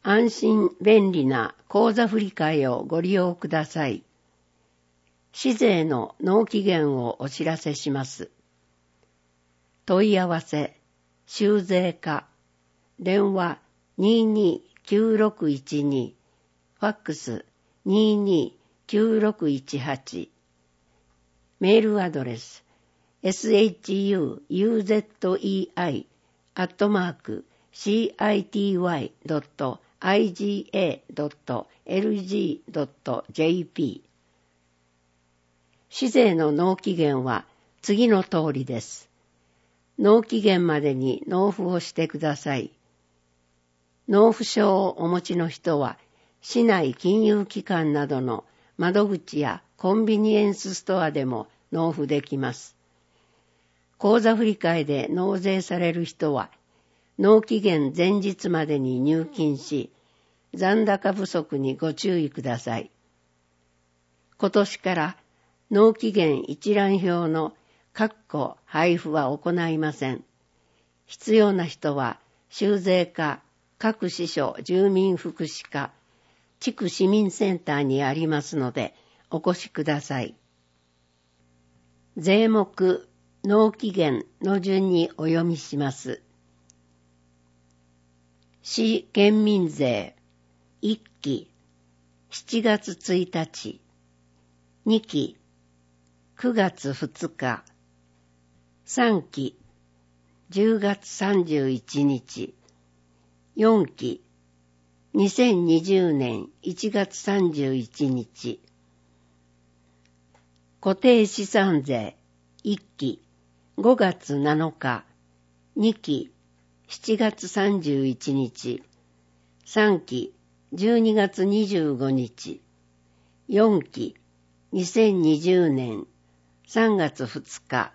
安心便利な口座振替をご利用ください。市税の納期限をお知らせします。問い合わせ、州税課、電話229612、ファックス229618、メールアドレス、shuzei.city.iga.lg.jp。市税の納期限は次の通りです。納期限までに納付をしてください。納付書をお持ちの人は、市内金融機関などの窓口やコンビニエンスストアでも納付できます。口座振替で納税される人は、納期限前日までに入金し、残高不足にご注意ください。今年から納期限一覧表の配布は行いません。必要な人は、州税課、各支所住民福祉課、地区市民センターにありますので、お越しください。税目、納期限の順にお読みします。市県民税、1期、7月1日、2期、9月2日、3期、10月31日、4期、2020年1月31日、固定資産税、1期、5月7日、2期、7月31日、3期、12月25日、4期、2020年3月2日、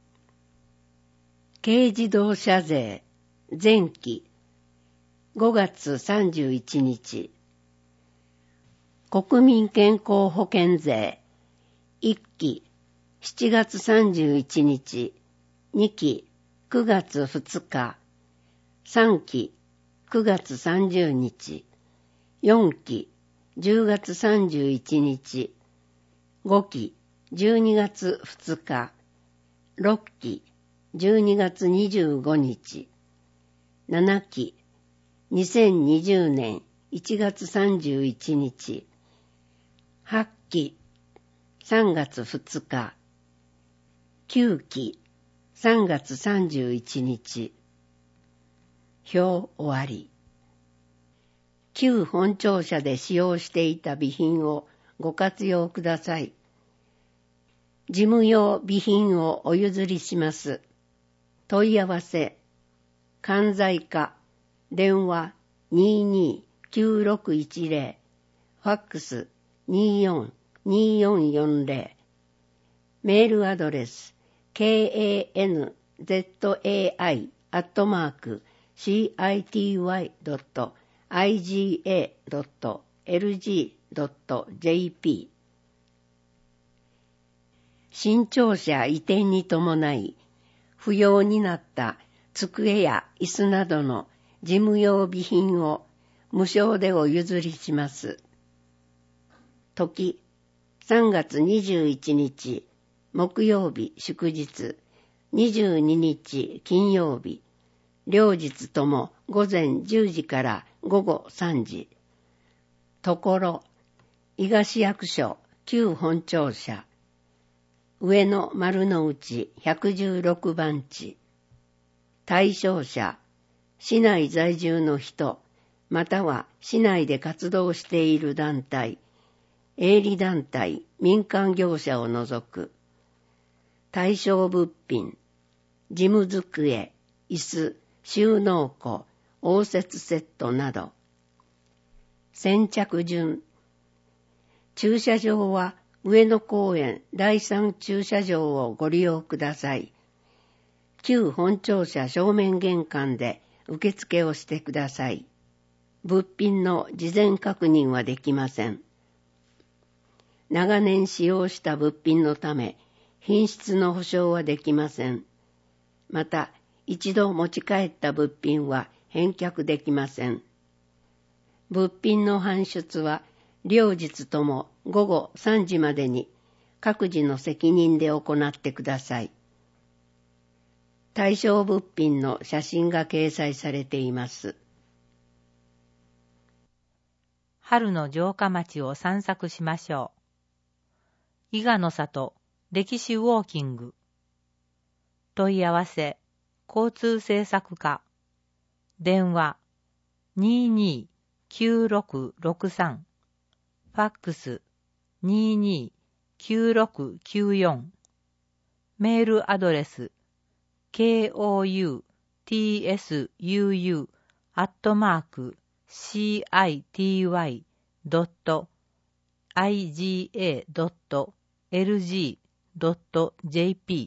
軽自動車税、前期、5月31日、国民健康保険税、1期、7月31日、2期、9月2日、3期、9月30日、4期、10月31日、5期、12月2日、6期、12月25日、7期、2020年1月31日、8期、3月2日、9期、3月31日。表終わり。旧本庁舎で使用していた備品をご活用ください。事務用備品をお譲りします。問い合わせ、関西課、電話229610、ファックス242440、メールアドレス、kanzai.city.iga.lg.jp。新庁舎移転に伴い、不要になった机や椅子などの事務用備品を無償でお譲りします。時、3月21日、木曜日祝日、22日金曜日、両日とも午前10時から午後3時。ところ、伊賀市役所旧本庁舎、上野丸の内116番地。対象者、市内在住の人、または市内で活動している団体、営利団体、民間業者を除く。対象物品、事務机、椅子、収納庫、応接セットなど。先着順。駐車場は上野公園第3駐車場をご利用ください。旧本庁舎正面玄関で受付をしてください。物品の事前確認はできません。長年使用した物品のため、品質の保証はできません。また、一度持ち帰った物品は返却できません。 物品の搬出は両日とも午後3時までに各自の責任で行ってください。対象物品の写真が掲載されています。 春の城下町を散策しましょう。伊賀の里歴史ウォーキング。問い合わせ交通政策課。電話 22-9663。ファックス 22-9694。メールアドレス koutsu@city.iga.lg.jp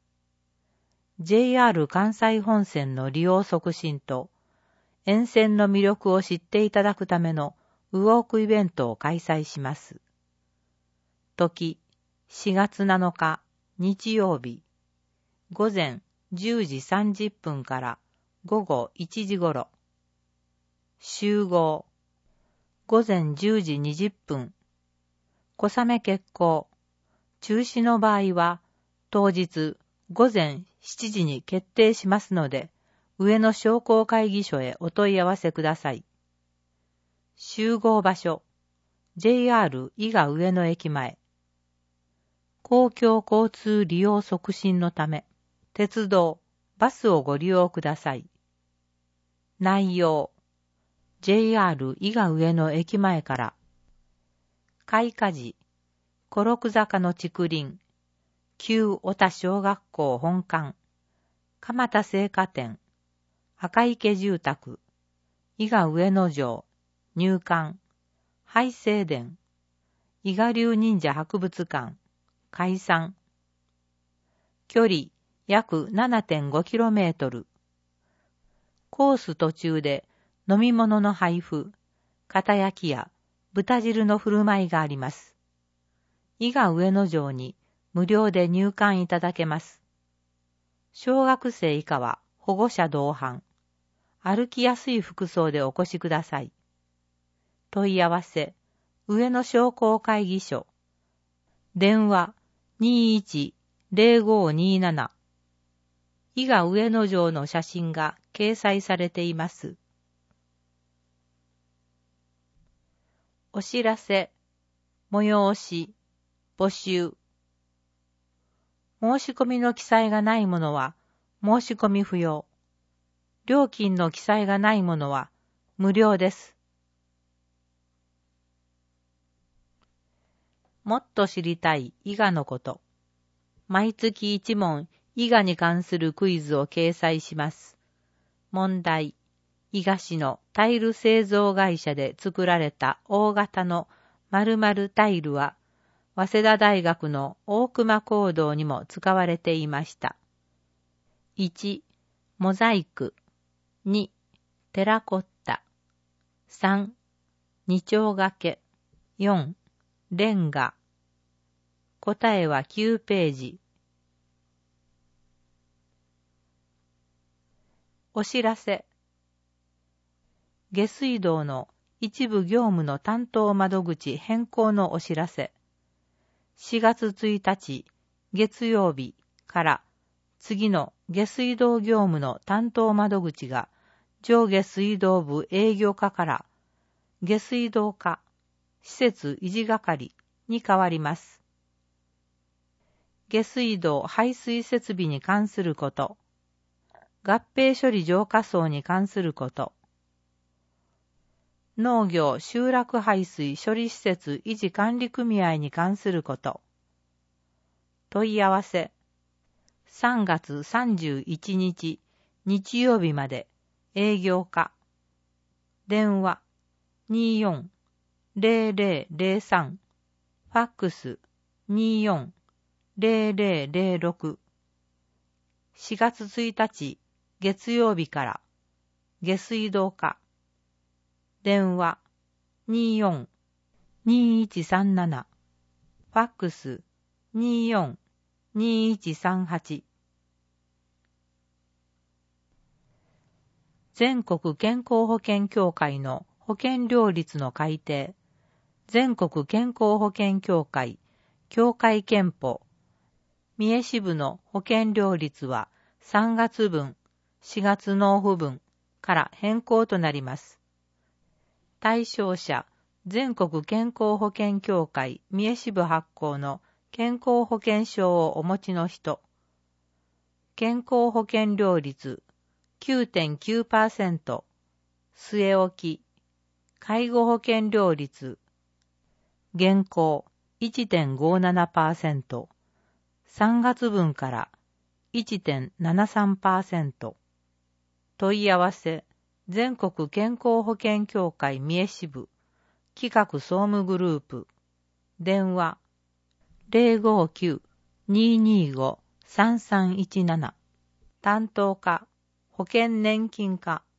JR 関西本線の利用促進と沿線の魅力を知っていただくためのウォークイベントを開催します。時4月7日日曜日午前10時30分から午後1時ごろ。集合午前10時20分。小雨決行。中止の場合は当日午前7時に決定しますので、上野商工会議所へお問い合わせください。集合場所 JR 伊賀上野駅前。公共交通利用促進のため、鉄道、バスをご利用ください。内容 JR 伊賀上野駅前から開花時、小六坂の竹林、旧小田小学校本館、蒲田製菓店、赤池住宅、伊賀上野城、入館、廃正殿、伊賀流忍者博物館、開山。距離約 7.5km。コース途中で飲み物の配布、片焼きや豚汁の振る舞いがあります。伊賀上野城に無料で入館いただけます。小学生以下は保護者同伴。歩きやすい服装でお越しください。問い合わせ、上野商工会議所。電話21-0527。伊賀上野城の写真が掲載されています。お知らせ、催し、募集。申し込みの記載がないものは申し込み不要。料金の記載がないものは無料です。もっと知りたい伊賀のこと。毎月1問伊賀に関するクイズを掲載します。問題。伊賀市のタイル製造会社で作られた大型の〇〇タイルは、早稲田大学の大隈講堂にも使われていました。1、モザイク。2、テラコッタ。3、二丁掛け。4、レンガ。答えは9ページ。お知らせ。下水道の一部業務の担当窓口変更のお知らせ。4月1日月曜日から次の下水道業務の担当窓口が上下水道部営業課から下水道課施設維持係に変わります。下水道排水設備に関すること、合併処理浄化槽に関すること、農業集落排水処理施設維持管理組合に関すること。問い合わせ。3月31日日曜日まで営業課。電話24-0003。ファックス24-0006。4月1日月曜日から下水道課。電話24-2137。ファックス24-2138。全国健康保険協会の保保険料率の改定、全国健康保険協会、協会憲法、三重支部の保険料率は3月分、4月納付分から変更となります。対象者、全国健康保険協会三重支部発行の健康保険証をお持ちの人、健康保険料率 9.9%、据え置き、介護保険料率、現行 1.57%、3月分から 1.73%、問い合わせ、全国健康保険協会三重支部、企画総務グループ、電話、059-225-3317、担当課、保険年金課、